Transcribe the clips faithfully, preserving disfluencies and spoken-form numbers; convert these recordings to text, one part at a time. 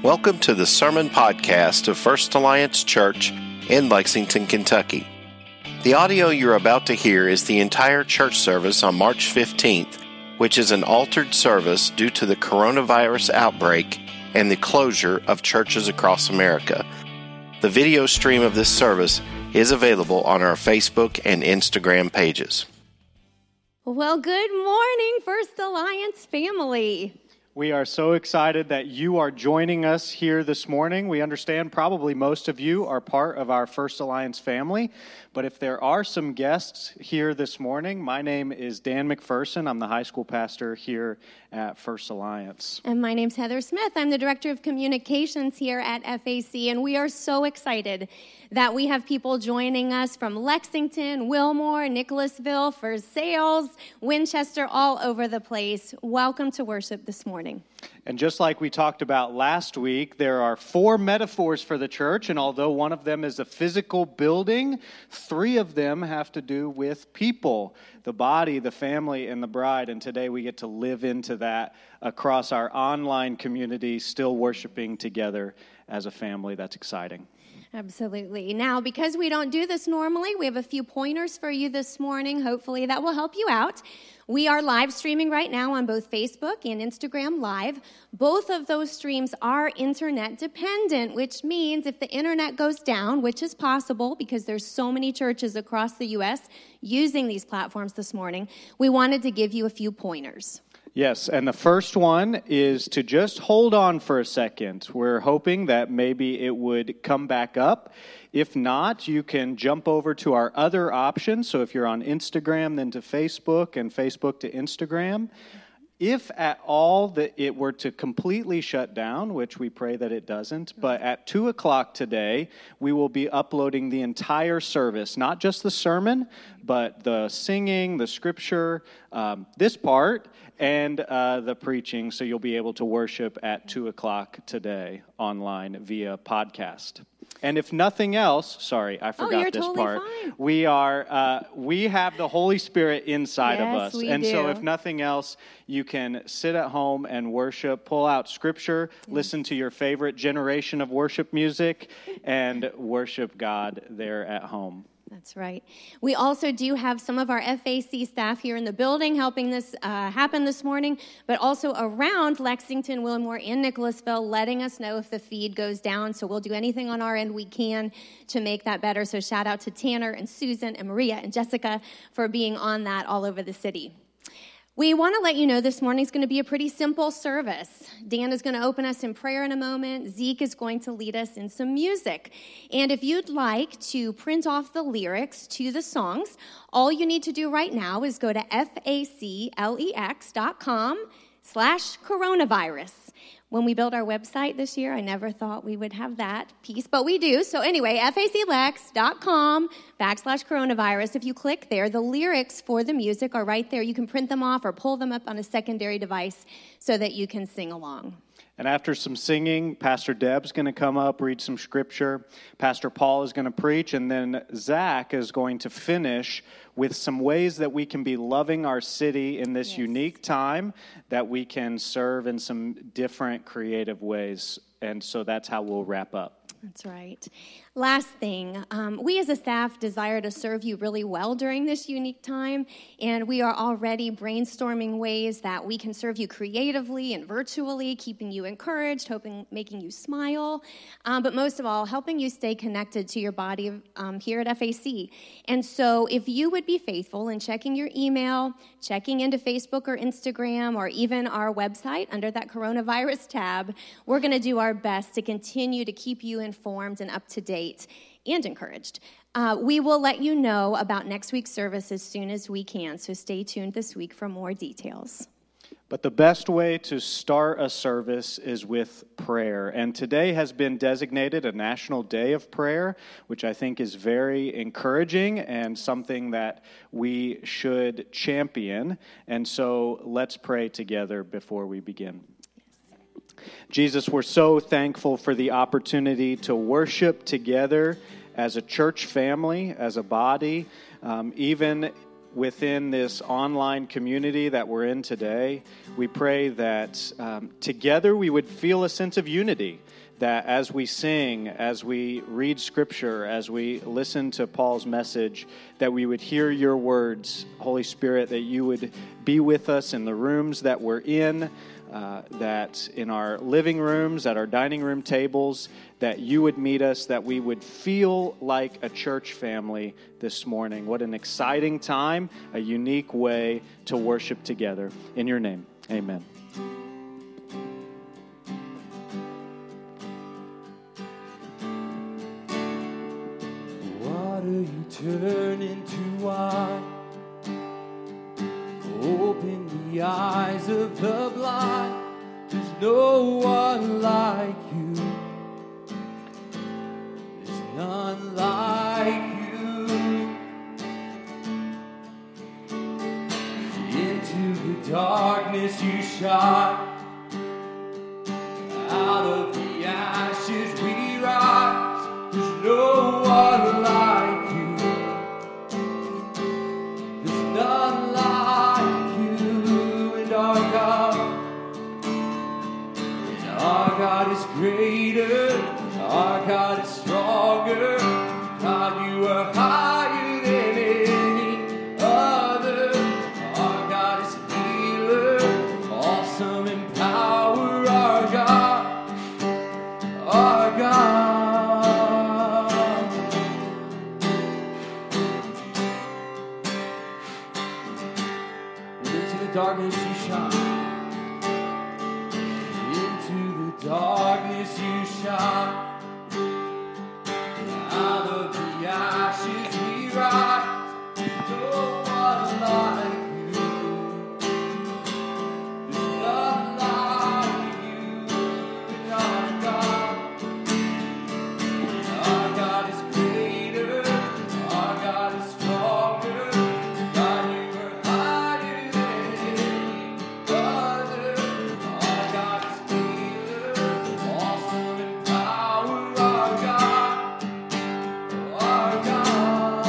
Welcome to the Sermon Podcast of First Alliance Church in Lexington, Kentucky. The audio you're about to hear is the entire church service on March fifteenth, which is an altered service due to the coronavirus outbreak and the closure of churches across America. The video stream of this service is available on our Facebook and Instagram pages. Well, good morning, First Alliance family. We are so excited that you are joining us here this morning. We understand probably most of you are part of our First Alliance family, but if there are some guests here this morning, my name is Dan McPherson. I'm the high school pastor here at First Alliance. And my name's Heather Smith. I'm the Director of Communications here at F A C, and we are so excited that we have people joining us from Lexington, Wilmore, Nicholasville, for sales, Winchester, all over the place. Welcome to worship this morning. And just like we talked about last week, there are four metaphors for the church, and although one of them is a physical building, three of them have to do with people, the body, the family, and the bride. And today we get to live into that across our online community, still worshiping together as a family. That's exciting. Absolutely. Now, because we don't do this normally, we have a few pointers for you this morning. Hopefully that will help you out. We are live streaming right now on both Facebook and Instagram Live. Both of those streams are internet dependent, which means if the internet goes down, which is possible because there's so many churches across the U S using these platforms this morning, we wanted to give you a few pointers. Yes, and the first one is to just hold on for a second. We're hoping that maybe it would come back up. If not, you can jump over to our other options. So if you're on Instagram, then to Facebook, and Facebook to Instagram. If at all that it were to completely shut down, which we pray that it doesn't, but at two o'clock today, we will be uploading the entire service, not just the sermon, but the singing, the scripture, um, this part, and uh, the preaching, so you'll be able to worship at two o'clock today online via podcast. And if nothing else, sorry, I forgot oh, you're this totally part. Fine. We are, uh, we have the Holy Spirit inside yes, of us. We and do. so if nothing else, you can sit at home and worship, pull out scripture, yes. listen to your favorite generation of worship music, and worship God there at home. That's right. We also do have some of our F A C staff here in the building helping this uh, happen this morning, but also around Lexington, Wilmore, and Nicholasville, letting us know if the feed goes down. So we'll do anything on our end we can to make that better. So shout out to Tanner and Susan and Maria and Jessica for being on that all over the city. We want to let you know this morning is going to be a pretty simple service. Dan is going to open us in prayer in a moment. Zeke is going to lead us in some music. And if you'd like to print off the lyrics to the songs, all you need to do right now is go to faclex.com slash coronavirus. When we built our website this year, I never thought we would have that piece, but we do. So anyway, faclex.com backslash coronavirus. If you click there, the lyrics for the music are right there. You can print them off or pull them up on a secondary device so that you can sing along. And after some singing, Pastor Deb's going to come up, read some scripture. Pastor Paul is going to preach, and then Zach is going to finish with some ways that we can be loving our city in this yes. unique time, that we can serve in some different creative ways. And so that's how we'll wrap up. That's right. Last thing, um, we as a staff desire to serve you really well during this unique time, and we are already brainstorming ways that we can serve you creatively and virtually, keeping you encouraged, hoping, making you smile, um, but most of all, helping you stay connected to your body um, here at F A C. And so if you would be faithful in checking your email, checking into Facebook or Instagram, or even our website under that coronavirus tab, we're going to do our best to continue to keep you informed and up to date and encouraged. Uh, we will let you know about next week's service as soon as we can, so stay tuned this week for more details. But the best way to start a service is with prayer. And today has been designated a National Day of Prayer, which I think is very encouraging and something that we should champion. And so let's pray together before we begin. Jesus, we're so thankful for the opportunity to worship together as a church family, as a body, um, even within this online community that we're in today. We pray that um, together we would feel a sense of unity, that as we sing, as we read Scripture, as we listen to Paul's message, that we would hear your words, Holy Spirit, that you would be with us in the rooms that we're in, uh, that in our living rooms, at our dining room tables, that you would meet us, that we would feel like a church family this morning. What an exciting time, a unique way to worship together. In your name, amen. Water you turn into wine, open the eyes of the blind. There's no one like you. There's none like you. Into the darkness you shine. Out of the ashes we rise. There's no one like you. There's none like you. And our God, and our God is greater. Our God is stronger. God, you are higher than any other. Our God is healer, awesome in power. Our God, our God. Into the darkness you shine. Into the darkness you shine. Out of the ashes we rise. No one like you. There's none like you. And our God, our God is greater. Our God is stronger. God, you are higher than any other. Our God is healer, awesome in power. Our God, our God,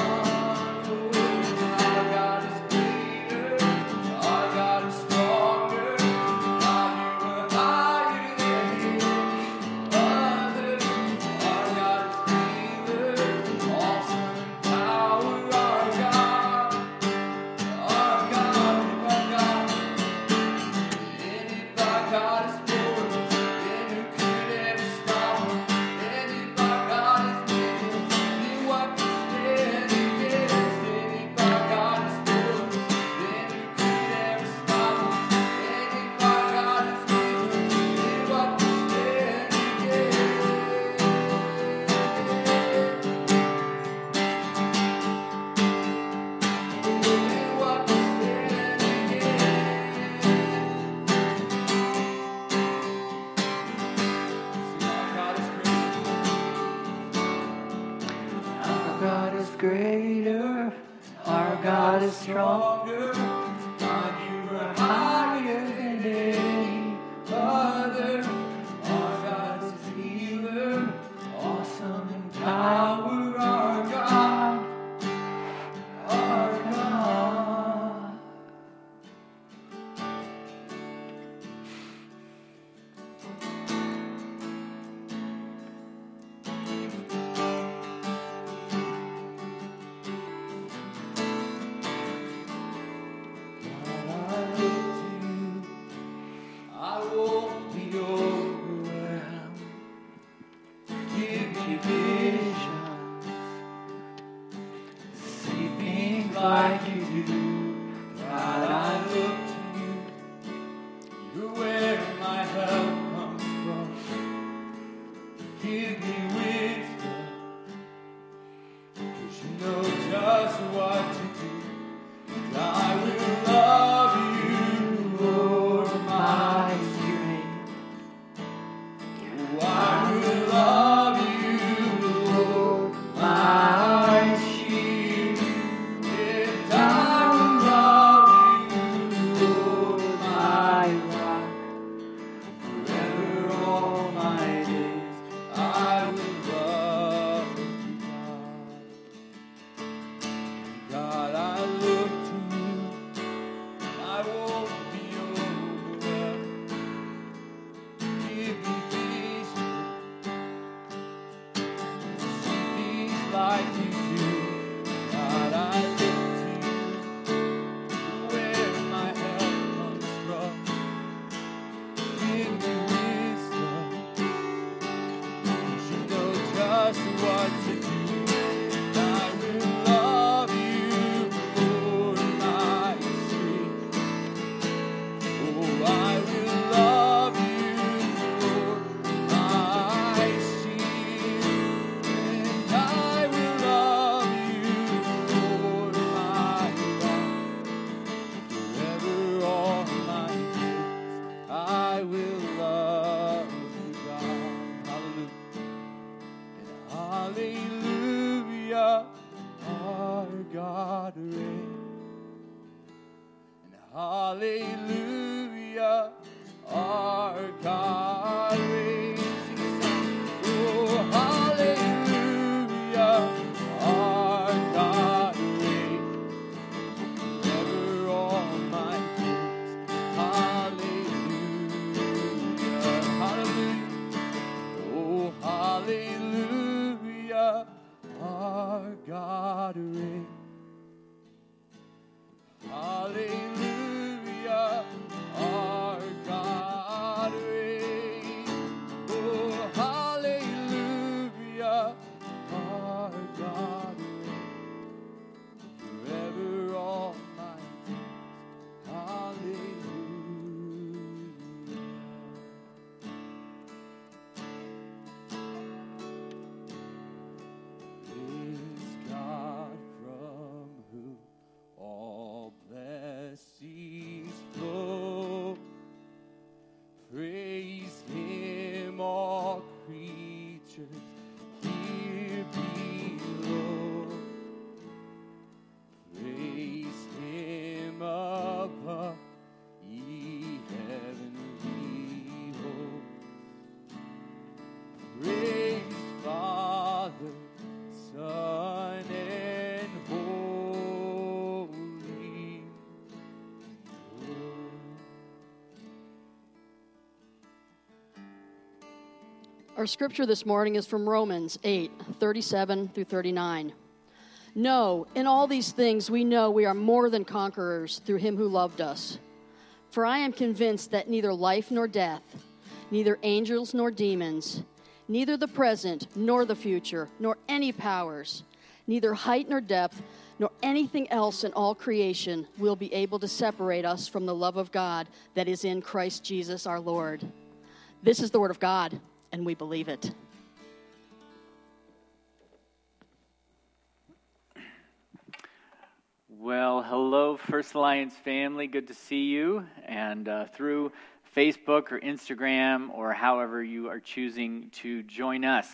our God is greater. Our God is stronger. God, you are higher than any other. Our God is healer, awesome in power. Our God, our God, our God. And if our God is for us, then who could ever stop us? And if our God is with us, then what can stand against? And if our God is for us, then who could ever stop us? And if our God is with us, then what can stand against? Then what can stand against? Our God is greater. Our God is stronger. God, you are higher than any other. Our God is healer, awesome in power. Our God, our God. give me wisdom. You know just what to do. I will love you, Lord, my strength. Oh, I will love you, Lord, my shield. And I will love you, Lord, my rock. Forever all my days, I will love you, God. Hallelujah. And hallelujah, our God reigns. And hallelujah, our God reigns. Sing it, song. Oh, hallelujah, our God reigns. Forever all my days. Hallelujah, hallelujah. Oh, hallelujah, our God reigns. Hallelujah, our God reigns. Oh, hallelujah, our God reigns. Forever all my days. Hallelujah. Is God from whom all blessings flow? Praise Him, all creatures here below. Praise Him above, ye heavenly hosts. Praise Father, Son, and Holy Ghost. Our scripture this morning is from Romans eight, thirty-seven through thirty-nine. No, in all these things we know we are more than conquerors through him who loved us. For I am convinced that neither life nor death, neither angels nor demons, neither the present nor the future, nor any powers, neither height nor depth, nor anything else in all creation will be able to separate us from the love of God that is in Christ Jesus our Lord. This is the word of God, and we believe it. Well, hello, First Alliance family. Good to see you. And uh, through Facebook or Instagram or however you are choosing to join us.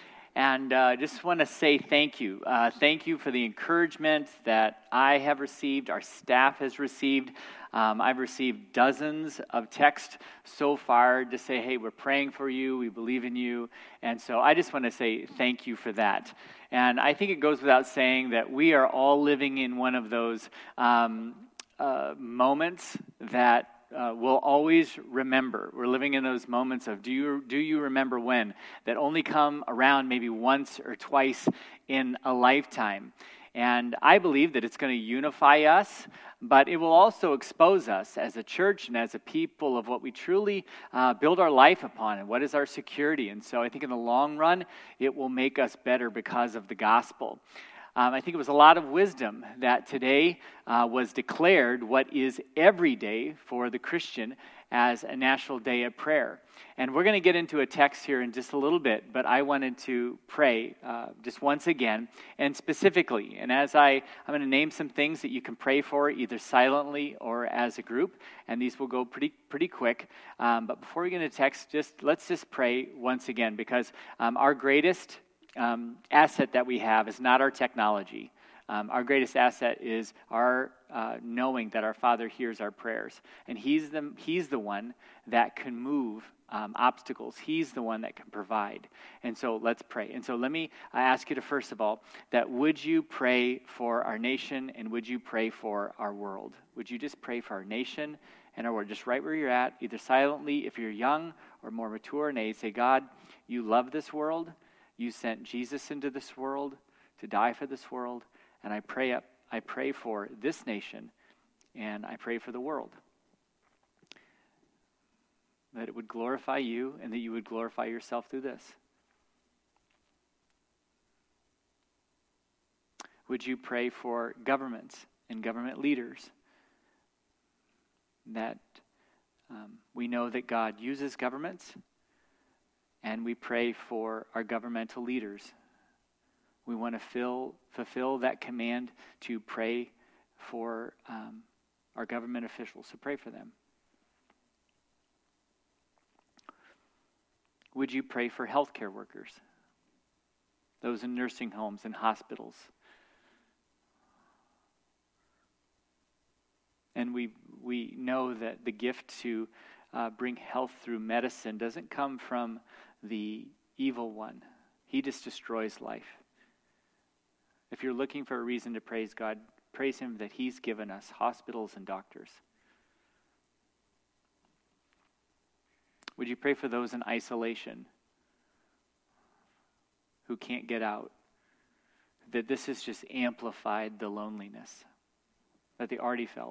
And I uh, just want to say thank you. Uh, thank you for the encouragement that I have received, our staff has received. Um, I've received dozens of texts so far to say, hey, we're praying for you, we believe in you. And so I just want to say thank you for that. And I think it goes without saying that we are all living in one of those um, uh, moments that Uh, we'll always remember. We're living in those moments of do you do you remember when that only come around maybe once or twice in a lifetime. And I believe that it's going to unify us, but it will also expose us as a church and as a people of what we truly uh, build our life upon and what is our security. And so I think in the long run, it will make us better because of the gospel. Um, I think it was a lot of wisdom that today uh, was declared what is every day for the Christian as a national day of prayer. And we're going to get into a text here in just a little bit, but I wanted to pray uh, just once again and specifically. And as I, I'm going to name some things that you can pray for either silently or as a group, and these will go pretty pretty quick. Um, but before we get into text, just let's just pray once again because um, our greatest Um, asset that we have is not our technology. Um, our greatest asset is our uh, knowing that our Father hears our prayers. And He's the, he's the one that can move um, obstacles. He's the one that can provide. And so let's pray. And so let me uh, ask you to, first of all, that would you pray for our nation and would you pray for our world? Would you just pray for our nation and our world? Just right where you're at, either silently if you're young or more mature, and say, God, you love this world. You sent Jesus into this world to die for this world, and I pray up, I pray for this nation, and I pray for the world. that it would glorify you and that you would glorify yourself through this. Would you pray for governments and government leaders? That um, we know that God uses governments, and we pray for our governmental leaders. We want to fill, fulfill that command to pray for um, our government officials, so pray for them. Would you pray for healthcare workers, those in nursing homes and hospitals? And we we know that the gift to uh, bring health through medicine doesn't come from the evil one. He just destroys life. If you're looking for a reason to praise God, praise him that he's given us hospitals and doctors. Would you pray for those in isolation who can't get out? That this has just amplified the loneliness that they already felt.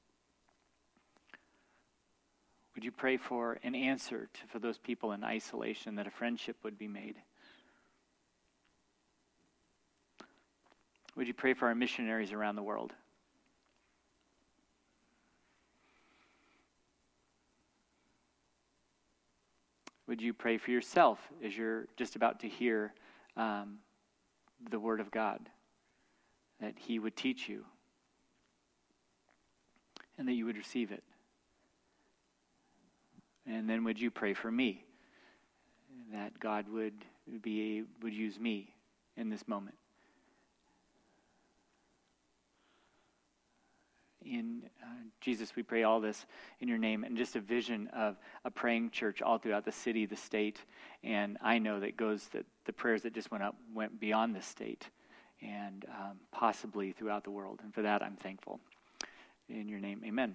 Would you pray for an answer to, for those people in isolation, that a friendship would be made? Would you pray for our missionaries around the world? Would you pray for yourself as you're just about to hear um, the Word of God, that he would teach you and that you would receive it? And then would you pray for me, that God would be would use me in this moment? In uh, Jesus, we pray all this in your name, and just a vision of a praying church all throughout the city, the state, and I know that goes that the prayers that just went up went beyond the state, and um, possibly throughout the world. And for that, I'm thankful. In your name, amen.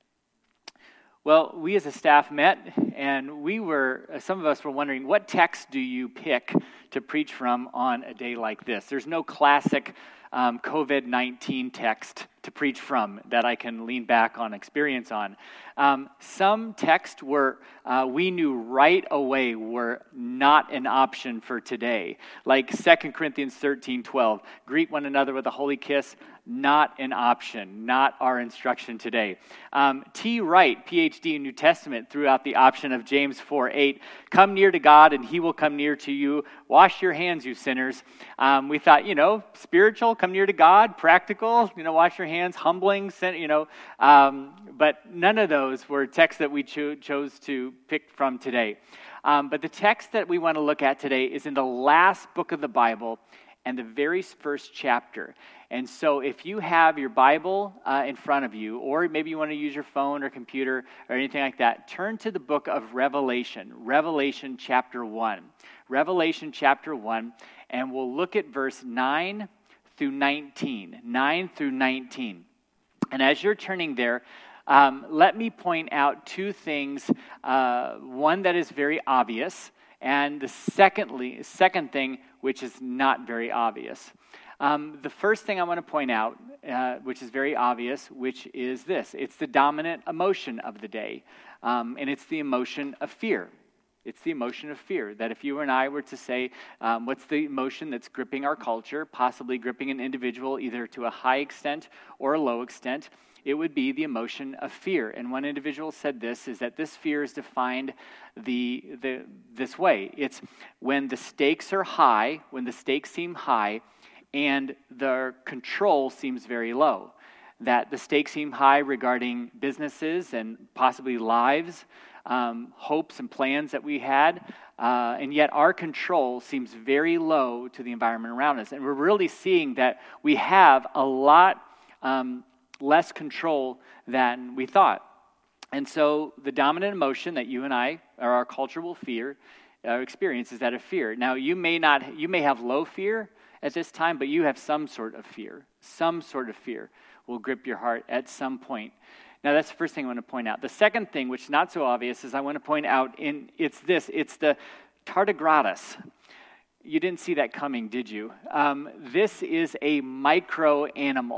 Well, we as a staff met, and we were, some of us were wondering, what text do you pick to preach from on a day like this? There's no classic um, covid nineteen text to preach from that I can lean back on experience on. Um, some texts were, uh, we knew right away were not an option for today. Like Second Corinthians thirteen twelve, greet one another with a holy kiss, not an option, not our instruction today. Um, T. Wright, P H D in New Testament, threw out the option of James four eight, come near to God and he will come near to you. Wash your hands, you sinners. Um, we thought, you know, spiritual, come near to God, practical, you know, wash your hands, humbling, sin, you know, um, but none of those were texts that we cho- chose to pick from today. Um, but the text that we want to look at today is in the last book of the Bible and the very first chapter. And so if you have your Bible uh, in front of you, or maybe you want to use your phone or computer or anything like that, turn to the book of Revelation, Revelation chapter one. Revelation chapter one, and we'll look at verse nine through nineteen. nine through nineteen. And as you're turning there, um, let me point out two things. Uh, one that is very obvious, and the secondly, second thing which is not very obvious. Um, the first thing I want to point out, uh, which is very obvious, which is this. It's the dominant emotion of the day, um, and it's the emotion of fear. It's the emotion of fear, that if you and I were to say, um, what's the emotion that's gripping our culture, possibly gripping an individual either to a high extent or a low extent, it would be the emotion of fear. And one individual said this, is that this fear is defined the, the this way. It's when the stakes are high, when the stakes seem high, and the control seems very low. That the stakes seem high regarding businesses and possibly lives, um, hopes and plans that we had, uh, and yet our control seems very low to the environment around us. And we're really seeing that we have a lot um, less control than we thought. And so the dominant emotion that you and I, or our culture will fear, uh, experience is that of fear. Now you may not, you may have low fear at this time, but you have some sort of fear. Some sort of fear will grip your heart at some point. Now, that's the first thing I want to point out. The second thing, which is not so obvious, is I want to point out, in it's this, it's the tardigrades. You didn't see that coming, did you? Um, this is a micro animal.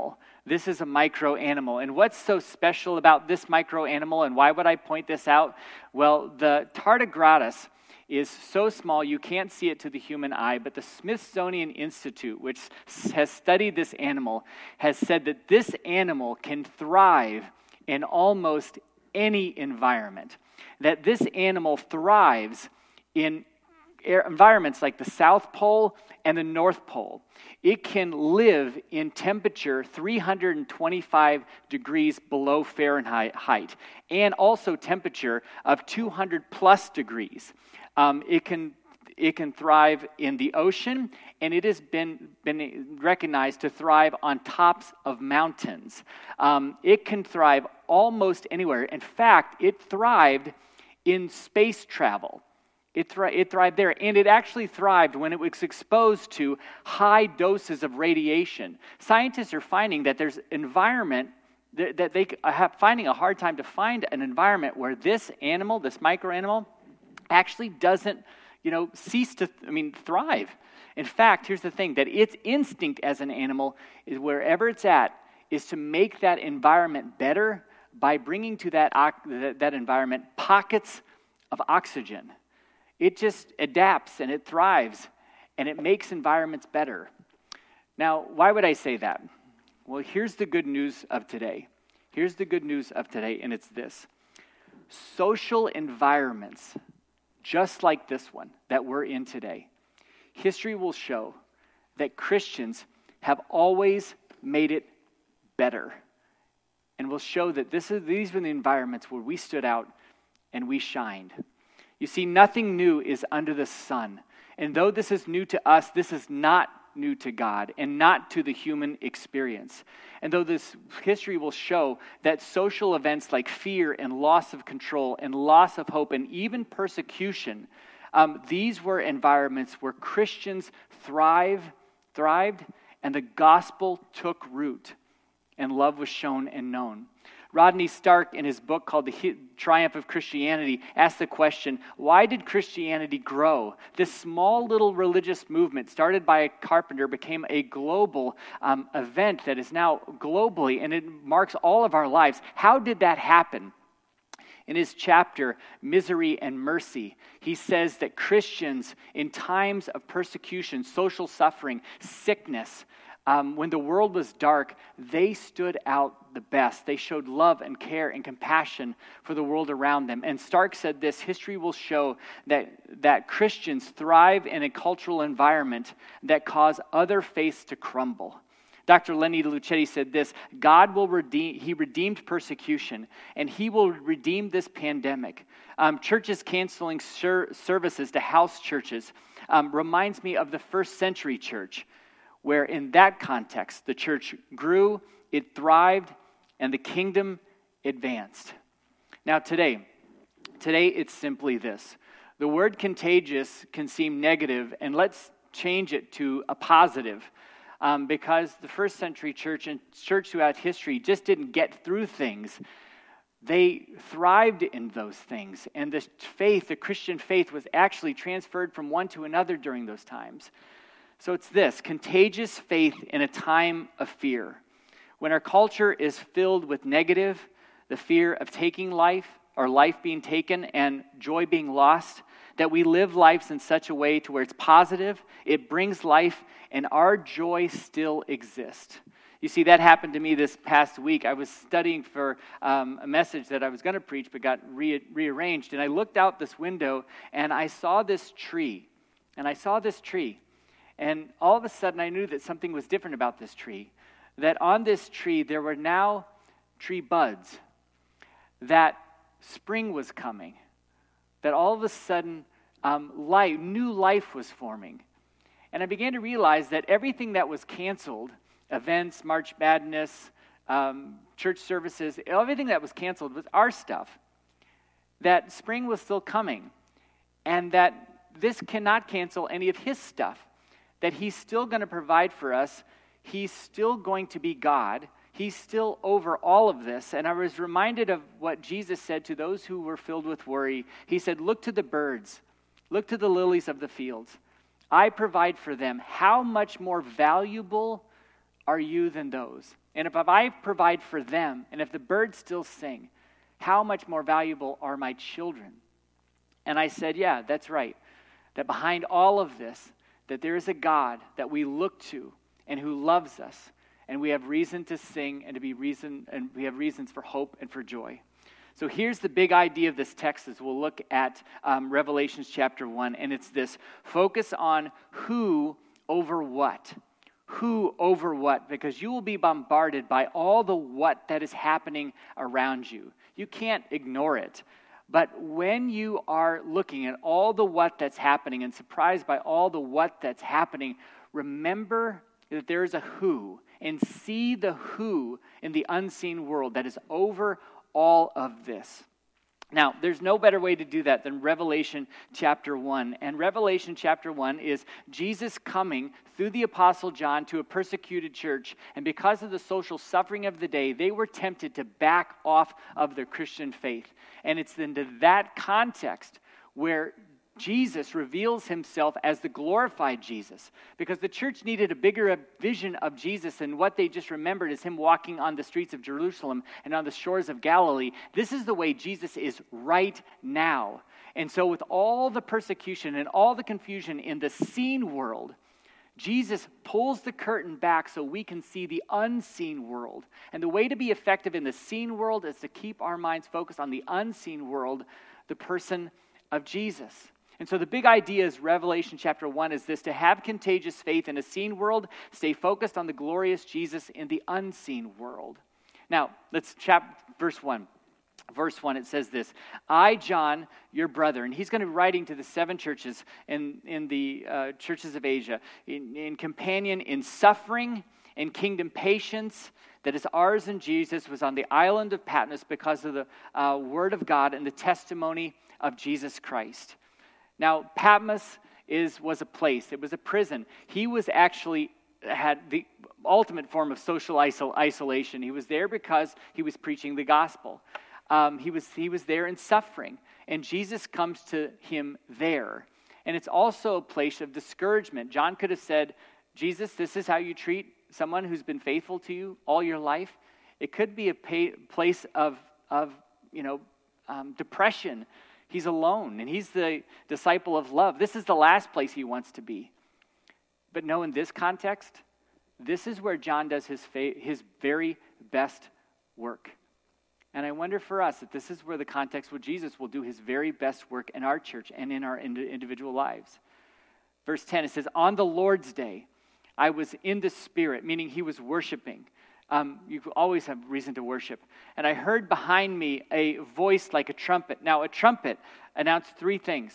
This is a micro animal. And what's so special about this micro animal, and why would I point this out? Well, the tardigradas is so small you can't see it to the human eye, but the Smithsonian Institute, which has studied this animal, has said that this animal can thrive in almost any environment. That this animal thrives in environments like the South Pole and the North Pole. It can live in temperature three hundred twenty-five degrees below Fahrenheit, and also temperature of two hundred plus degrees. Um, it can it can thrive in the ocean, and it has been, been recognized to thrive on tops of mountains. Um, it can thrive almost anywhere. In fact, it thrived in space travel. It, thri- it thrived there, and it actually thrived when it was exposed to high doses of radiation. Scientists are finding that there's environment that, that they are finding a hard time to find an environment where this animal, this microanimal, actually doesn't, you know, cease to, I mean, thrive. In fact, here's the thing, that its instinct as an animal is wherever it's at is to make that environment better by bringing to that, that, that environment pockets of oxygen. It just adapts and it thrives and it makes environments better. Now, why would I say that? Well, here's the good news of today. Here's the good news of today, and it's this. Social environments, just like this one that we're in today, history will show that Christians have always made it better. And will show that this is, these were the environments where we stood out and we shined. You see, nothing new is under the sun. And though this is new to us, this is not new to God and not to the human experience. And though this history will show that social events like fear and loss of control and loss of hope and even persecution, um, these were environments where Christians thrive, thrived, and the gospel took root and love was shown and known. Rodney Stark, in his book called The Triumph of Christianity, asked the question, why did Christianity grow? This small little religious movement started by a carpenter became a global um, event that is now globally, and it marks all of our lives. How did that happen? In his chapter, Misery and Mercy, he says that Christians in times of persecution, social suffering, sickness, Um, when the world was dark, they stood out the best. They showed love and care and compassion for the world around them. And Stark said this, history will show that, that Christians thrive in a cultural environment that cause other faiths to crumble. Doctor Lenny Lucetti said this, God will redeem, he redeemed persecution, and he will redeem this pandemic. Um, churches canceling ser- services to house churches um, reminds me of the first century church, where in that context, the church grew, it thrived, and the kingdom advanced. Now today, today it's simply this. The word contagious can seem negative, and let's change it to a positive, um, because the first century church and church throughout history just didn't get through things. They thrived in those things, and the faith, the Christian faith, was actually transferred from one to another during those times. So it's this, contagious faith in a time of fear. When our culture is filled with negative, the fear of taking life, or life being taken, and joy being lost, that we live lives in such a way to where it's positive, it brings life, and our joy still exists. You see, that happened to me this past week. I was studying for um, a message that I was going to preach, but got re- rearranged, and I looked out this window, and I saw this tree, and I saw this tree. And all of a sudden, I knew that something was different about this tree. That on this tree, there were now tree buds. That spring was coming. That all of a sudden, um, life, new life was forming. And I began to realize that everything that was canceled, events, March Madness, um, church services, everything that was canceled was our stuff. That spring was still coming. And that this cannot cancel any of his stuff. That he's still going to provide for us. He's still going to be God. He's still over all of this. And I was reminded of what Jesus said to those who were filled with worry. He said, look to the birds. Look to the lilies of the fields. I provide for them. How much more valuable are you than those? And if I provide for them, and if the birds still sing, how much more valuable are my children? And I said, yeah, that's right. That behind all of this, that there is a God that we look to and who loves us, and we have reason to sing and to be reason, and we have reasons for hope and for joy. So here's the big idea of this text as we'll look at um, Revelation chapter one, and it's this: focus on who over what. Who over what? Because you will be bombarded by all the what that is happening around you. You can't ignore it. But when you are looking at all the what that's happening and surprised by all the what that's happening, remember that there is a who, and see the who in the unseen world that is over all of this. Now, there's no better way to do that than Revelation chapter one. And Revelation chapter one is Jesus coming through the Apostle John to a persecuted church. And because of the social suffering of the day, they were tempted to back off of their Christian faith. And it's into that context where Jesus reveals himself as the glorified Jesus, because the church needed a bigger vision of Jesus than what they just remembered as him walking on the streets of Jerusalem and on the shores of Galilee. This is the way Jesus is right now. And so with all the persecution and all the confusion in the seen world, Jesus pulls the curtain back so we can see the unseen world. And the way to be effective in the seen world is to keep our minds focused on the unseen world, the person of Jesus. And so the big idea is Revelation chapter one is this: to have contagious faith in a seen world, stay focused on the glorious Jesus in the unseen world. Now, let's chap verse one. Verse one, it says this: I, John, your brother, and he's going to be writing to the seven churches in, in the uh, churches of Asia, in, in companion in suffering, in kingdom patience, that is ours in Jesus, was on the island of Patmos because of the uh, word of God and the testimony of Jesus Christ. Now, Patmos is was a place. It was a prison. He was actually had the ultimate form of social isol- isolation. He was there because he was preaching the gospel. Um, he was he was there in suffering, and Jesus comes to him there. And it's also a place of discouragement. John could have said, Jesus, this is how you treat someone who's been faithful to you all your life. It could be a pay, place of of you know um, depression. He's alone, and he's the disciple of love. This is the last place he wants to be. But no, in this context, this is where John does his fa- his very best work. And I wonder for us that this is where the context where Jesus will do his very best work in our church and in our ind- individual lives. Verse ten, it says, on the Lord's day, I was in the Spirit, meaning he was worshiping. Um, you always have reason to worship. And I heard behind me a voice like a trumpet. Now, a trumpet announced three things.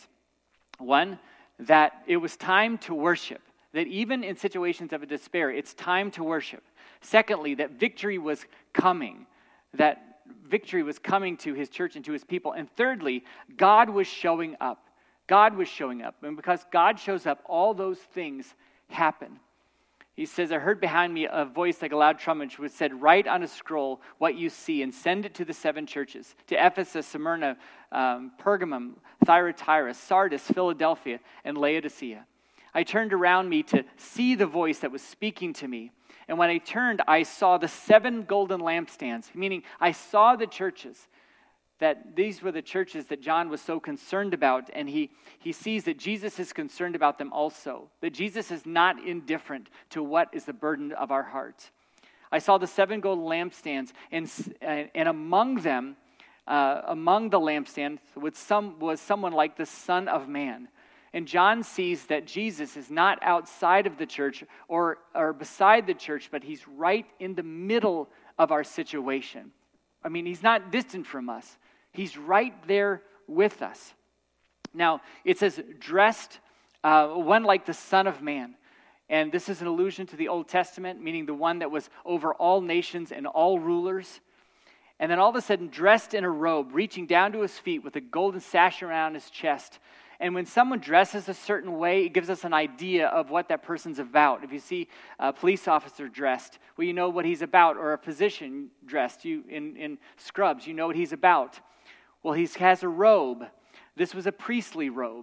One, that it was time to worship. That even in situations of a despair, it's time to worship. Secondly, that victory was coming. That victory was coming to his church and to his people. And thirdly, God was showing up. God was showing up. And because God shows up, all those things happen. He says, I heard behind me a voice like a loud trumpet which said, write on a scroll what you see and send it to the seven churches, to Ephesus, Smyrna, um, Pergamum, Thyatira, Sardis, Philadelphia, and Laodicea. I turned around me to see the voice that was speaking to me. And when I turned, I saw the seven golden lampstands, meaning I saw the churches. That these were the churches that John was so concerned about, and he, he sees that Jesus is concerned about them also, that Jesus is not indifferent to what is the burden of our hearts. I saw the seven golden lampstands, and, and among them, uh, among the lampstands, was, some, was someone like the Son of Man. And John sees that Jesus is not outside of the church or, or beside the church, but he's right in the middle of our situation. I mean, he's not distant from us. He's right there with us. Now, it says, dressed, uh, one like the Son of Man. And this is an allusion to the Old Testament, meaning the one that was over all nations and all rulers. And then all of a sudden, dressed in a robe, reaching down to his feet with a golden sash around his chest. And when someone dresses a certain way, it gives us an idea of what that person's about. If you see a police officer dressed, well, you know what he's about. Or a physician dressed you in, in scrubs, you know what he's about. Well, he has a robe. This was a priestly robe.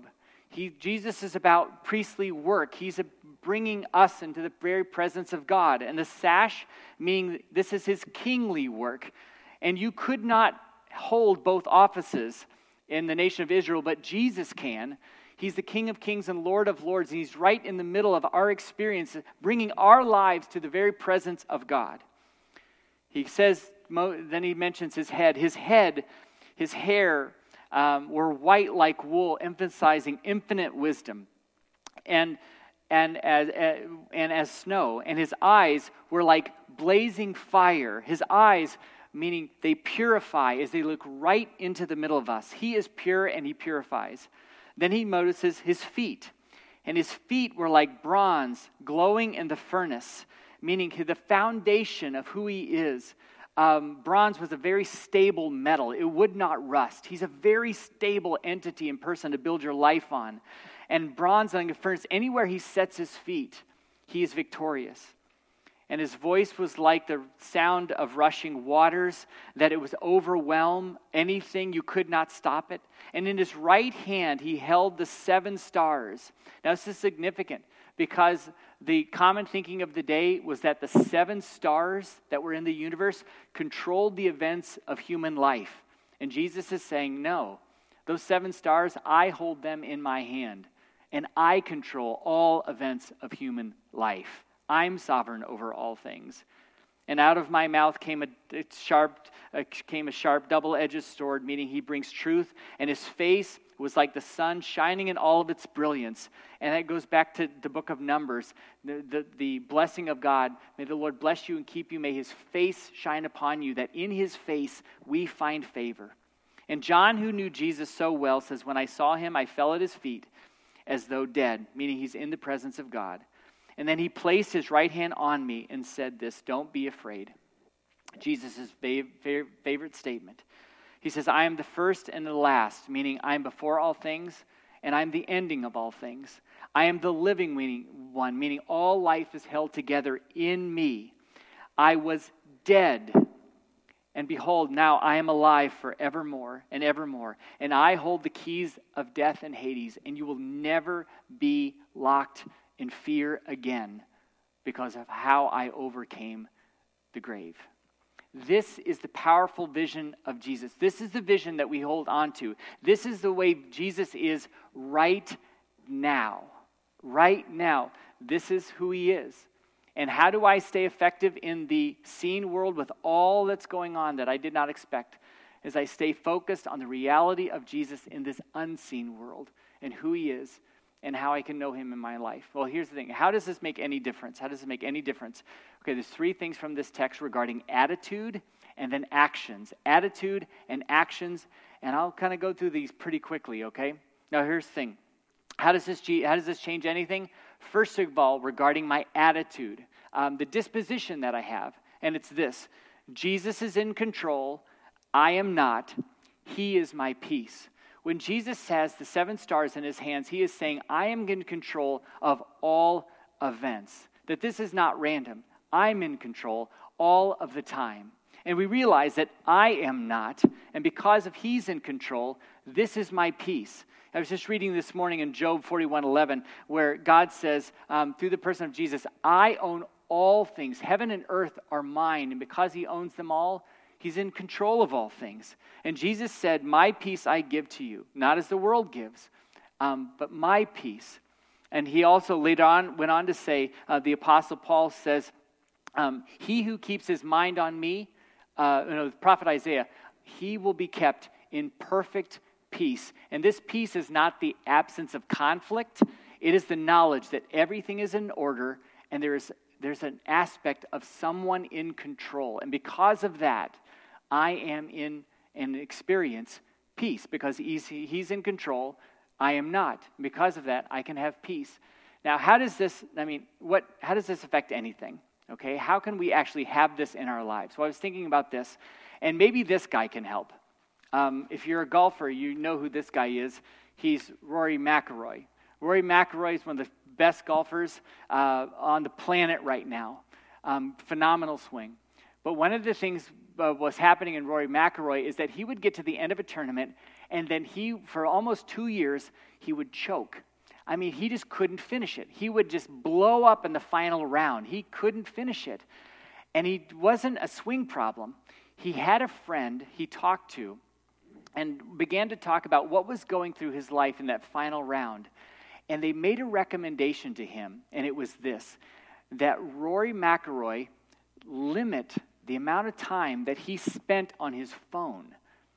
He, Jesus is about priestly work. He's a, bringing us into the very presence of God. And the sash, meaning this is his kingly work. And you could not hold both offices in the nation of Israel, but Jesus can. He's the King of Kings and Lord of Lords, and he's right in the middle of our experience, bringing our lives to the very presence of God. He says, then he mentions his head. His head, his hair um, were white like wool, emphasizing infinite wisdom, and and as and as snow. And his eyes were like blazing fire. His eyes, meaning they purify as they look right into the middle of us. He is pure and he purifies. Then he notices his feet. And his feet were like bronze glowing in the furnace, meaning the foundation of who he is. Um, bronze was a very stable metal. It would not rust. He's a very stable entity and person to build your life on. And bronze on the furnace, anywhere he sets his feet, he is victorious. And his voice was like the sound of rushing waters, that it was overwhelm anything, you could not stop it. And in his right hand, he held the seven stars. Now, this is significant because the common thinking of the day was that the seven stars that were in the universe controlled the events of human life. And Jesus is saying, no, those seven stars, I hold them in my hand, and I control all events of human life. I'm sovereign over all things. And out of my mouth came a sharp, uh, came a sharp double-edged sword, meaning he brings truth. And his face was like the sun shining in all of its brilliance. And that goes back to the book of Numbers, the, the, the blessing of God. May the Lord bless you and keep you. May his face shine upon you, that in his face we find favor. And John, who knew Jesus so well, says, when I saw him, I fell at his feet as though dead, meaning he's in the presence of God. And then he placed his right hand on me and said this, don't be afraid. Jesus' fav- fav- favorite statement. He says, I am the first and the last, meaning I am before all things, and I am the ending of all things. I am the living meaning, one, meaning all life is held together in me. I was dead, and behold, now I am alive forevermore and evermore. And I hold the keys of death and Hades, and you will never be locked in fear again because of how I overcame the grave. This is the powerful vision of Jesus. This is the vision that we hold on to. This is the way Jesus is right now. Right now. This is who he is. And how do I stay effective in the seen world with all that's going on that I did not expect? As I stay focused on the reality of Jesus in this unseen world and who he is and how I can know him in my life. Well, here's the thing. How does this make any difference? How does it make any difference? Okay, there's three things from this text regarding attitude and then actions. Attitude and actions, and I'll kind of go through these pretty quickly, okay? Now, here's the thing. How does this, how does this change anything? First of all, regarding my attitude, um, the disposition that I have, and it's this. Jesus is in control. I am not. He is my peace. When Jesus has the seven stars in his hands, he is saying, I am in control of all events. That this is not random. I'm in control all of the time. And we realize that I am not, and because of he's in control, this is my peace. I was just reading this morning in Job forty-one eleven, where God says, um, through the person of Jesus, I own all things. Heaven and earth are mine, and because he owns them all, he's in control of all things. And Jesus said, my peace I give to you, not as the world gives, um, but my peace. And he also later on went on to say, uh, the Apostle Paul says, um, he who keeps his mind on me, uh, you know, the prophet Isaiah, he will be kept in perfect peace. And this peace is not the absence of conflict. It is the knowledge that everything is in order and there is there's an aspect of someone in control. And because of that, I am in an experience peace because he's, he's in control. I am not. Because of that, I can have peace. Now, how does this, I mean, what? How does this affect anything? Okay, how can we actually have this in our lives? Well, I was thinking about this, and maybe this guy can help. Um, if you're a golfer, you know who this guy is. He's Rory McIlroy. Rory McIlroy is one of the best golfers uh, on the planet right now. Um, phenomenal swing. But one of the things uh, was happening in Rory McIlroy is that he would get to the end of a tournament, and then he, for almost two years, he would choke. I mean, he just couldn't finish it. He would just blow up in the final round. He couldn't finish it. And he wasn't a swing problem. He had a friend he talked to and began to talk about what was going through his life in that final round. And they made a recommendation to him, and it was this, that Rory McIlroy limit the amount of time that he spent on his phone.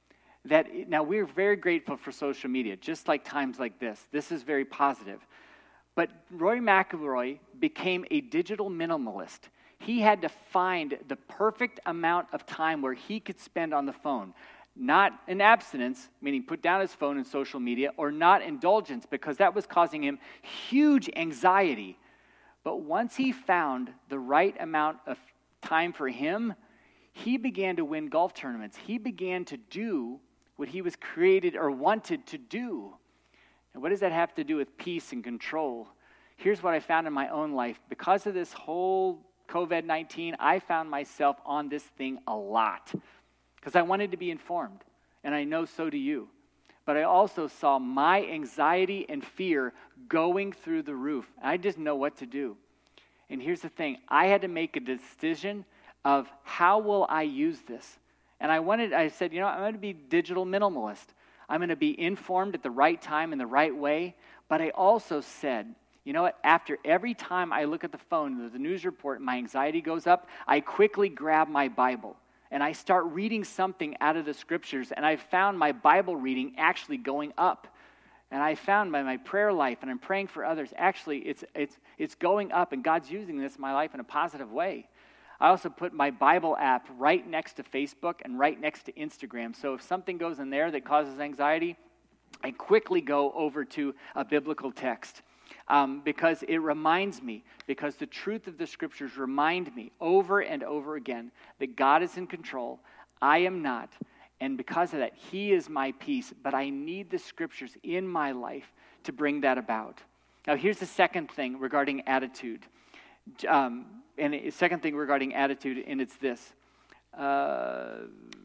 That now, we're very grateful for social media, just like times like this. This is very positive. But Rory McIlroy became a digital minimalist. He had to find the perfect amount of time where he could spend on the phone. Not an abstinence, meaning put down his phone and social media, or not indulgence, because that was causing him huge anxiety. But once he found the right amount of time for him, he began to win golf tournaments. He began to do what he was created or wanted to do. And what does that have to do with peace and control? Here's what I found in my own life. Because of this whole covid nineteen, I found myself on this thing a lot because I wanted to be informed, and I know so do you. But I also saw my anxiety and fear going through the roof. I didn't know what to do. And here's the thing. I had to make a decision of how will I use this? And I wanted, I said, you know, I'm going to be digital minimalist. I'm going to be informed at the right time in the right way. But I also said, you know what, after every time I look at the phone, the news report, my anxiety goes up, I quickly grab my Bible. And I start reading something out of the scriptures. And I found my Bible reading actually going up. And I found by my prayer life, and I'm praying for others, actually it's it's it's going up, and God's using this in my life in a positive way. I also put my Bible app right next to Facebook and right next to Instagram. So if something goes in there that causes anxiety, I quickly go over to a biblical text um, because it reminds me, because the truth of the scriptures remind me over and over again that God is in control. I am not. And because of that, he is my peace. But I need the scriptures in my life to bring that about. Now, here's the second thing regarding attitude. Um, and the second thing regarding attitude, and it's this. Uh,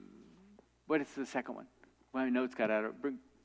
what is the second one? My notes got out of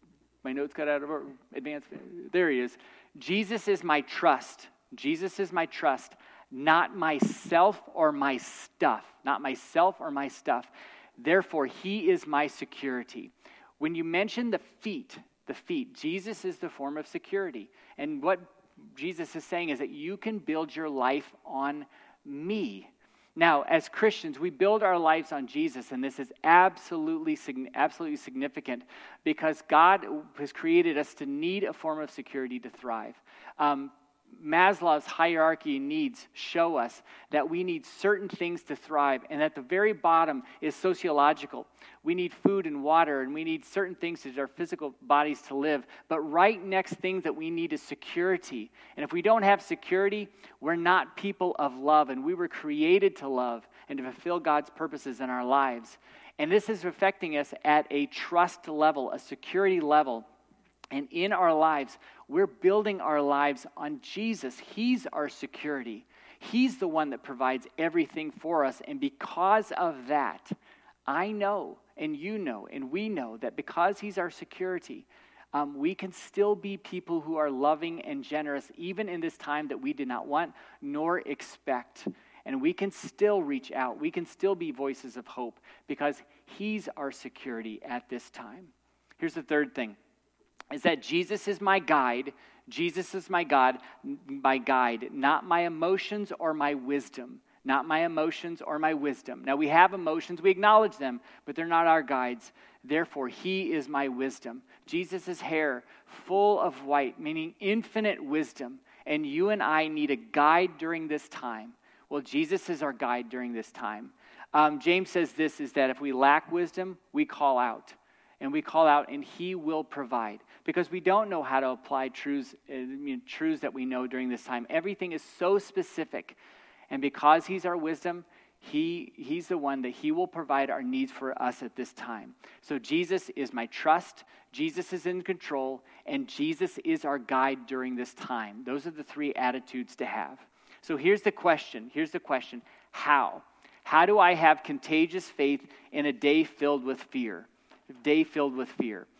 my notes got out of advance. There he is. Jesus is my trust. Jesus is my trust, not myself or my stuff. Not myself or my stuff. Therefore, he is my security. When you mention the feet, the feet, Jesus is the form of security. And what Jesus is saying is that you can build your life on me. Now, as Christians, we build our lives on Jesus, and this is absolutely, absolutely significant because God has created us to need a form of security to thrive. Um, Maslow's hierarchy of needs show us that we need certain things to thrive, and at the very bottom is sociological. We need food and water, and we need certain things to our physical bodies to live, but right next thing that we need is security. And if we don't have security, we're not people of love, and we were created to love and to fulfill God's purposes in our lives. And this is affecting us at a trust level, a security level. And in our lives, we're building our lives on Jesus. He's our security. He's the one that provides everything for us. And because of that, I know, and you know, and we know that because he's our security, um, we can still be people who are loving and generous, even in this time that we did not want nor expect. And we can still reach out. We can still be voices of hope because he's our security at this time. Here's the third thing. Is that Jesus is my guide. Jesus is my God, my guide, not my emotions or my wisdom. Not my emotions or my wisdom. Now, we have emotions. We acknowledge them, but they're not our guides. Therefore, he is my wisdom. Jesus' hair, full of white, meaning infinite wisdom. And you and I need a guide during this time. Well, Jesus is our guide during this time. Um, James says this, is that if we lack wisdom, we call out. And we call out, and he will provide. Because we don't know how to apply truths, uh, you know, truths that we know during this time. Everything is so specific. And because he's our wisdom, he, he's the one that he will provide our needs for us at this time. So Jesus is my trust. Jesus is in control. And Jesus is our guide during this time. Those are the three attitudes to have. So here's the question. Here's the question. How? How do I have contagious faith in a day filled with fear? Day filled with fear.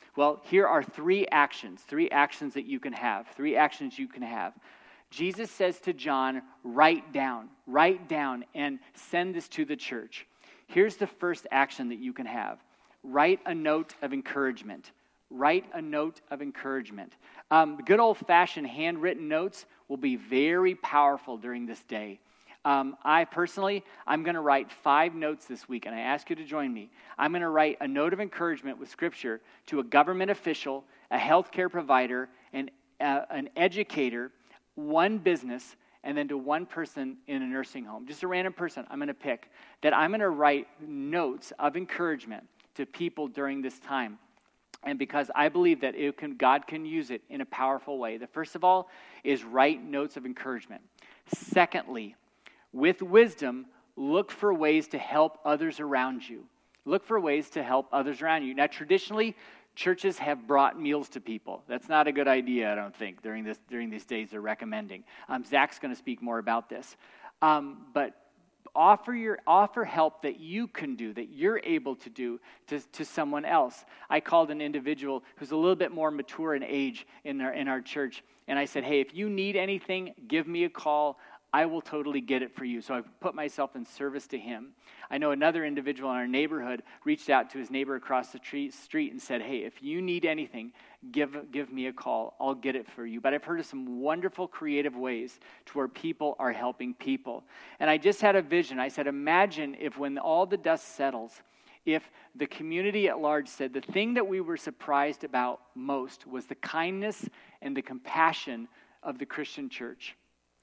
Well, here are three actions, three actions that you can have, three actions you can have. Jesus says to John, write down, write down, and send this to the church. Here's the first action that you can have. Write a note of encouragement. Write a note of encouragement. Um, good old-fashioned handwritten notes will be very powerful during this day. Um, I personally, I'm going to write five notes this week, and I ask you to join me. I'm going to write a note of encouragement with Scripture to a government official, a healthcare provider, and uh, an educator, one business, and then to one person in a nursing home. Just a random person I'm going to pick, that I'm going to write notes of encouragement to people during this time. And because I believe that it can, God can use it in a powerful way. The first of all is write notes of encouragement. Secondly, with wisdom, look for ways to help others around you. Look for ways to help others around you. Now, traditionally, churches have brought meals to people. That's not a good idea, I don't think, during this during these days they're recommending. Um, Zach's going to speak more about this. Um, but offer your offer help that you can do, that you're able to do to, to someone else. I called an individual who's a little bit more mature in age in our in our church, and I said, hey, if you need anything, give me a call. I will totally get it for you. So I put myself in service to him. I know another individual in our neighborhood reached out to his neighbor across the tree, street and said, hey, if you need anything, give, give me a call. I'll get it for you. But I've heard of some wonderful creative ways to where people are helping people. And I just had a vision. I said, imagine if when all the dust settles, if the community at large said the thing that we were surprised about most was the kindness and the compassion of the Christian church.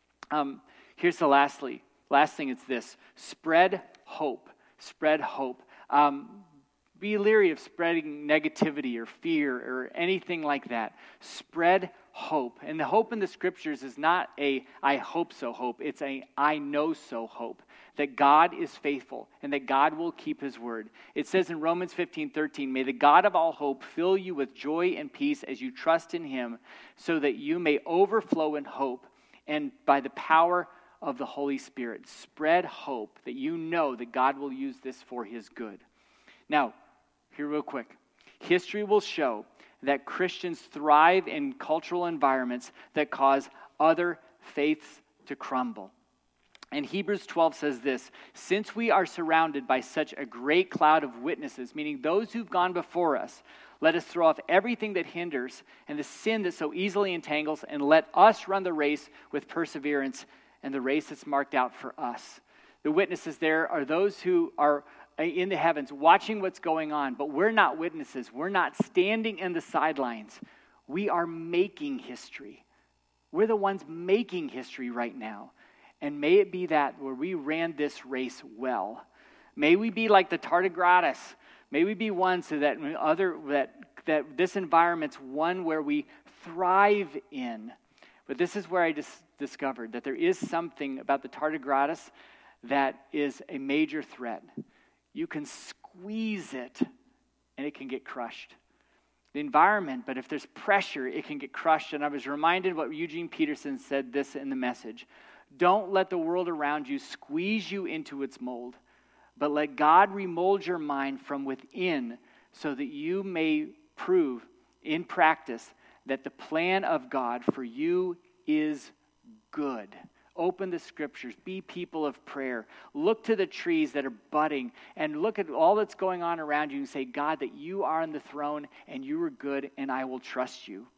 Um, here's the lastly, last thing, it's this. Spread hope. Spread hope. Um, be leery of spreading negativity or fear or anything like that. Spread hope. And the hope in the scriptures is not a I hope so hope. It's a I know so hope. That God is faithful and that God will keep his word. It says in Romans fifteen thirteen, may the God of all hope fill you with joy and peace as you trust in him, so that you may overflow in hope. And by the power of the Holy Spirit, spread hope that you know that God will use this for his good. Now, here real quick. History will show that Christians thrive in cultural environments that cause other faiths to crumble. And Hebrews twelve says this, since we are surrounded by such a great cloud of witnesses, meaning those who've gone before us, let us throw off everything that hinders and the sin that so easily entangles, and let us run the race with perseverance and the race that's marked out for us. The witnesses there are those who are in the heavens watching what's going on, but we're not witnesses. We're not standing in the sidelines. We are making history. We're the ones making history right now. And may it be that where we ran this race well. May we be like the tardigrades. May we be one so that other that that this environment's one where we thrive in. But this is where I just discovered that there is something about the tardigrades that is a major threat. You can squeeze it and it can get crushed. The environment, but if there's pressure, it can get crushed. And I was reminded what Eugene Peterson said this in the message. Don't let the world around you squeeze you into its mold, but let God remold your mind from within so that you may prove in practice that the plan of God for you is good. Open the scriptures. Be people of prayer. Look to the trees that are budding and look at all that's going on around you and say, God, that you are on the throne and you are good and I will trust you.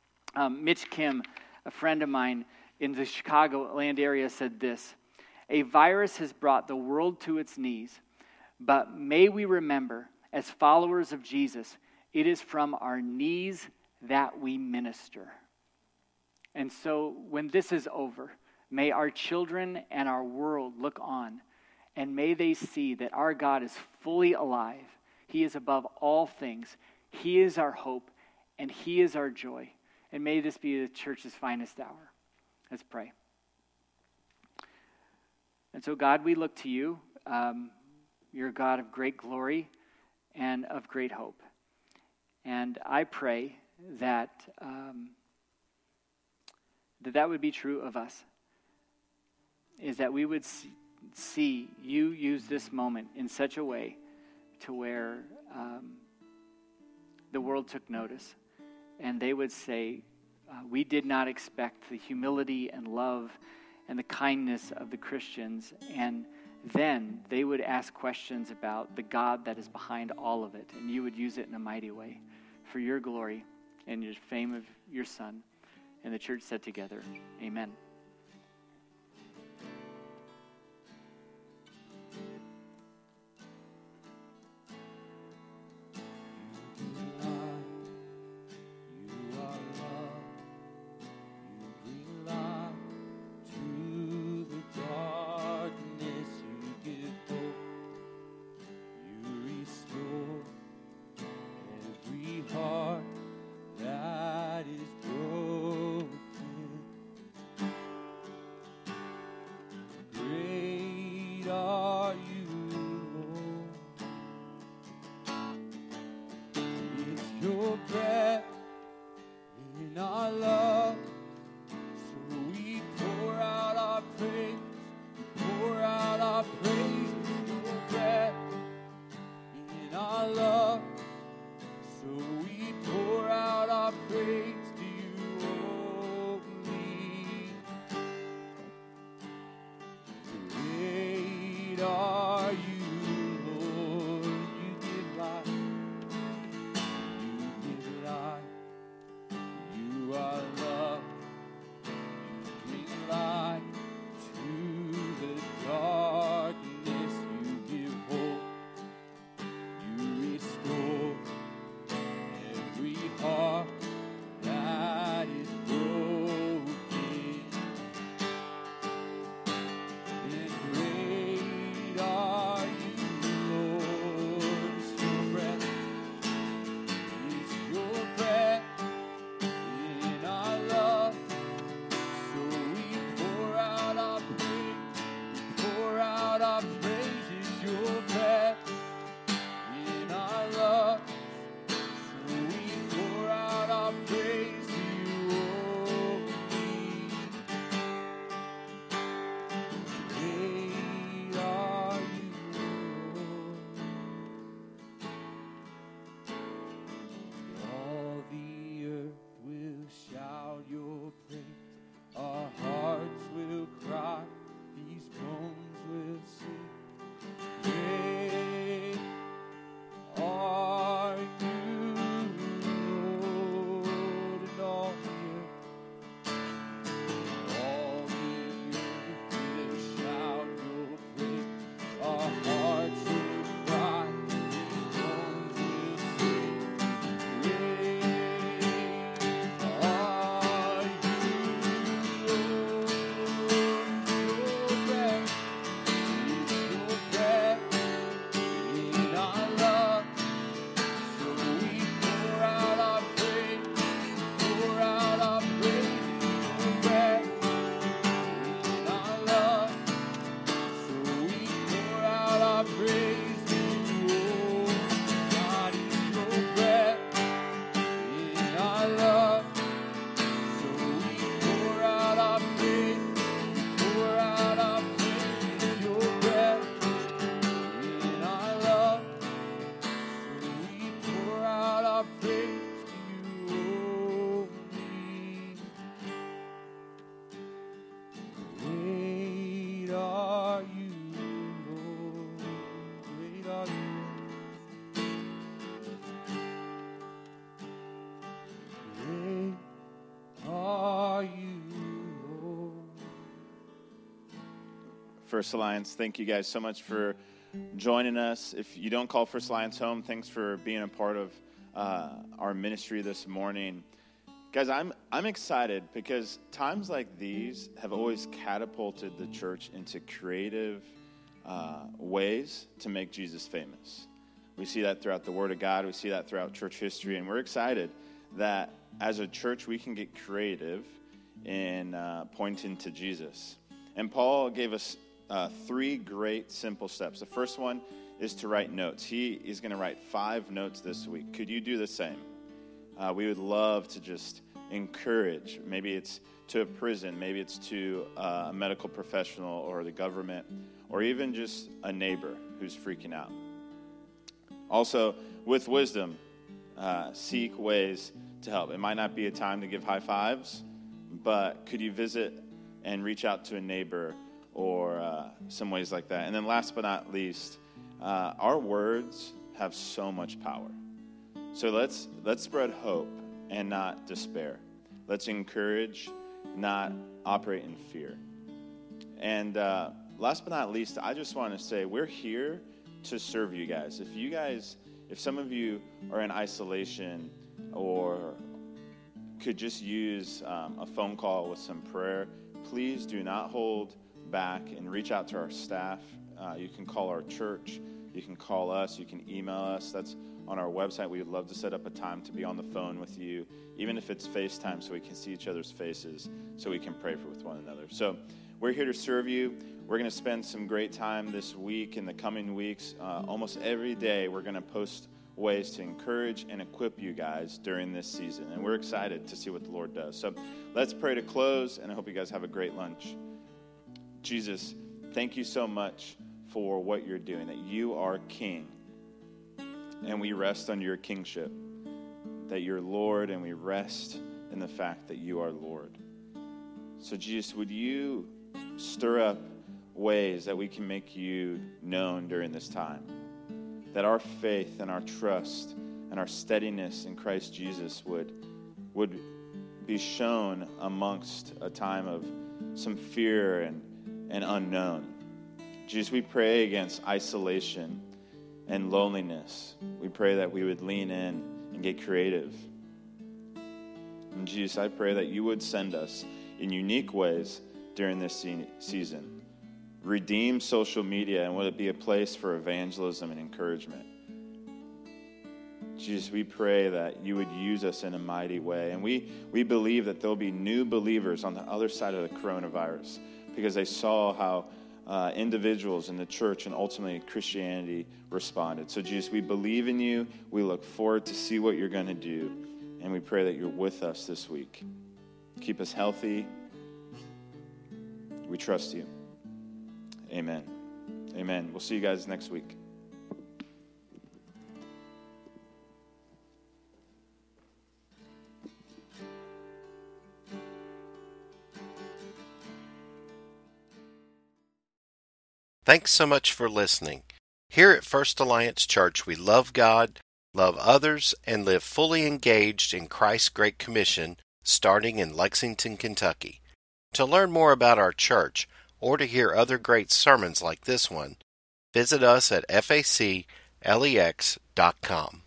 Um, Mitch Kim, a friend of mine in the Chicagoland area, said this, a virus has brought the world to its knees, but may we remember, as followers of Jesus, it is from our knees that we minister. And so when this is over, may our children and our world look on, and may they see that our God is fully alive. He is above all things. He is our hope, and he is our joy. And may this be the church's finest hour. Let's pray. And so, God, we look to you. Um, you're a God of great glory and of great hope. And I pray that um, that, that would be true of us, is that we would see, see you use this moment in such a way to where um, the world took notice. And they would say, uh, we did not expect the humility and love and the kindness of the Christians. And then they would ask questions about the God that is behind all of it. And you would use it in a mighty way for your glory and your fame of your Son. And the church said together, amen. First Alliance, thank you guys so much for joining us. If you don't call First Alliance home, thanks for being a part of uh, our ministry this morning. Guys, I'm I'm excited because times like these have always catapulted the church into creative uh, ways to make Jesus famous. We see that throughout the Word of God. We see that throughout church history, and we're excited that as a church we can get creative in uh, pointing to Jesus. And Paul gave us uh, three great simple steps. The first one is to write notes. He is going to write five notes this week. Could you do the same? Uh, we would love to just encourage. Maybe it's to a prison, maybe it's to a medical professional or the government, or even just a neighbor who's freaking out. Also, with wisdom, uh, seek ways to help. It might not be a time to give high fives, but could you visit and reach out to a neighbor or uh, some ways like that? And then last but not least, uh, our words have so much power. So let's let's spread hope and not despair. Let's encourage, not operate in fear. And uh, last but not least, I just want to say we're here to serve you guys. If you guys, if some of you are in isolation or could just use um, a phone call with some prayer, please do not hold back and reach out to our staff. Uh, you can call our church. You can call us. You can email us. That's on our website. We would love to set up a time to be on the phone with you, even if it's FaceTime, so we can see each other's faces, so we can pray for with one another. So we're here to serve you. We're going to spend some great time this week and the coming weeks. Uh, almost every day, we're going to post ways to encourage and equip you guys during this season. And we're excited to see what the Lord does. So let's pray to close, and I hope you guys have a great lunch. Jesus, thank you so much for what you're doing, that you are King. And we rest under your kingship, that you're Lord, and we rest in the fact that you are Lord. So Jesus, would you stir up ways that we can make you known during this time? That our faith and our trust and our steadiness in Christ Jesus would, would be shown amongst a time of some fear and, and unknown. Jesus, we pray against isolation and loneliness. We pray that we would lean in and get creative. And Jesus, I pray that you would send us in unique ways during this se- season. Redeem social media, and would it be a place for evangelism and encouragement? Jesus, we pray that you would use us in a mighty way. And we, we believe that there'll be new believers on the other side of the coronavirus because they saw how uh, individuals in the church and ultimately Christianity responded. So, Jesus, we believe in you. We look forward to see what you're going to do. And we pray that you're with us this week. Keep us healthy. We trust you. Amen. Amen. We'll see you guys next week. Thanks so much for listening. Here at First Alliance Church, we love God, love others, and live fully engaged in Christ's Great Commission, starting in Lexington, Kentucky. To learn more about our church, or to hear other great sermons like this one, visit us at F A C Lex dot com.